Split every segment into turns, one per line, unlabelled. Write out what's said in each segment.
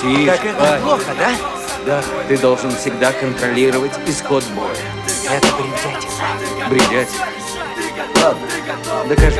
Тише,
Как это плохо, да?
Да, ты должен всегда контролировать исход боя.
Это бредятина.
Бредятина. Ладно, докажи.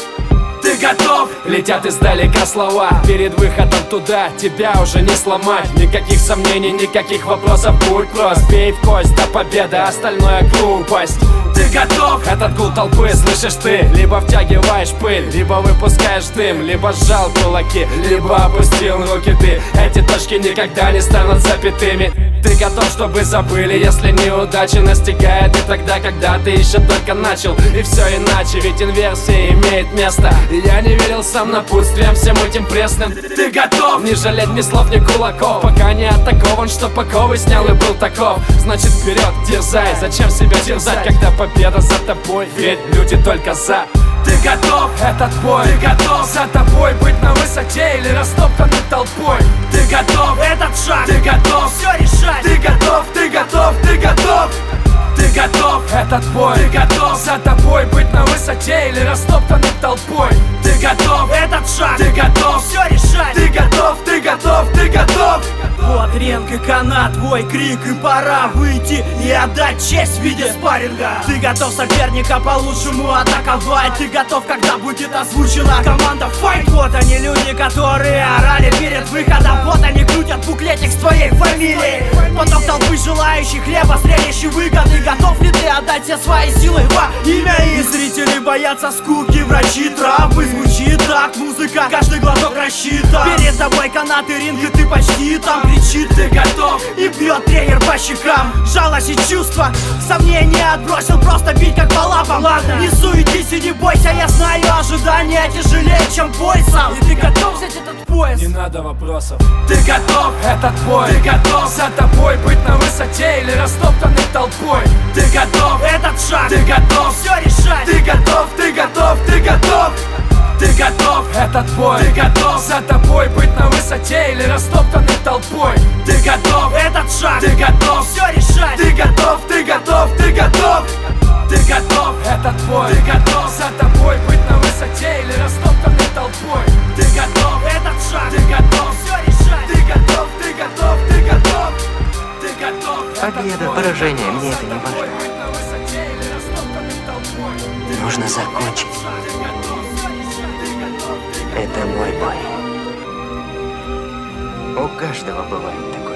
Ты готов? Летят издалека слова. Перед выходом туда тебя уже не сломать. Никаких сомнений, никаких вопросов, будь прост. Бей в кость до победы, остальное глупость. Ты готов? Этот гул толпы слышишь ты. Либо втягиваешь пыль, либо выпускаешь дым, либо сжал кулаки, либо опустил руки ты. Эти точки никогда не станут запятыми. Ты готов, чтобы забыли, если неудача настигает. И тогда, когда ты еще только начал. И все иначе, ведь инверсия имеет место. И я не верил сам напутствием всем этим пресным. Ты готов? Не жалеть ни слов, ни кулаков, пока не атакован, что оковы снял и был таков. Значит вперед, дерзай, зачем себя терзать, когда победа за тобой, ведь люди только за. Ты готов? Этот бой. Ты готов? За тобой быть на высоте или растоптанным толпой. Ты готов? Этот шаг. Ты готов? Все решать. Ты готов? Ты готов? Ты готов? Ты готов? Этот бой. Ты готов? За тобой быть на высоте или растоптанным толпой. Ты готов? Этот шаг. Ты готов? Все решать. Ты готов? Ты готов? Ты готов? Вот ринг и канат, твой крик, и пора выйти и отдать честь в виде спарринга. Ты готов соперника по-лучшему атаковать. Ты готов, когда будет озвучена команда файт. Вот они люди, которые орали перед выходом. Вот они крутят буклетик с твоей фамилией. Поток толпы желающих хлеба, зрелища, выгоды. Готов ли ты отдать все свои силы во имя их? Зрители боятся скуки, врачи травмы. Звучит так музыка, каждый глоток рассчитан. Перед тобой канат и ринг, и ты почти там. Кричит, ты готов, и бьет тренер по щекам. Жалость и чувства, сомнения отбросил, просто бить как по лапам. Ладно, не суетись и не бойся, я знаю, ожидания тяжелее, чем бой сам. И ты готов взять этот пояс? Не надо вопросов. Ты готов? Этот бой. Ты готов? За тобой быть на высоте или растоптанным толпой. Ты готов? Этот шаг. Ты готов? Все решать. Ты готов? Ты готов? Ты готов? Ты готов? Этот бой. Ты готов? За тобой быть на высоте или растоптанным толпой. Ты готов? Этот шаг. Ты готов? Все решать. Ты готов? Ты готов? Ты готов? Ты готов? Этот бой. Ты готов? За тобой быть на высоте или растоптанным толпой. Ты готов? Этот шаг. Ты готов? Все решать. Ты готов? Ты готов? Ты готов? Ты готов?
Победа, поражение, мне это не важно. Нужно закончить. Это мой бой. У каждого бывает такое.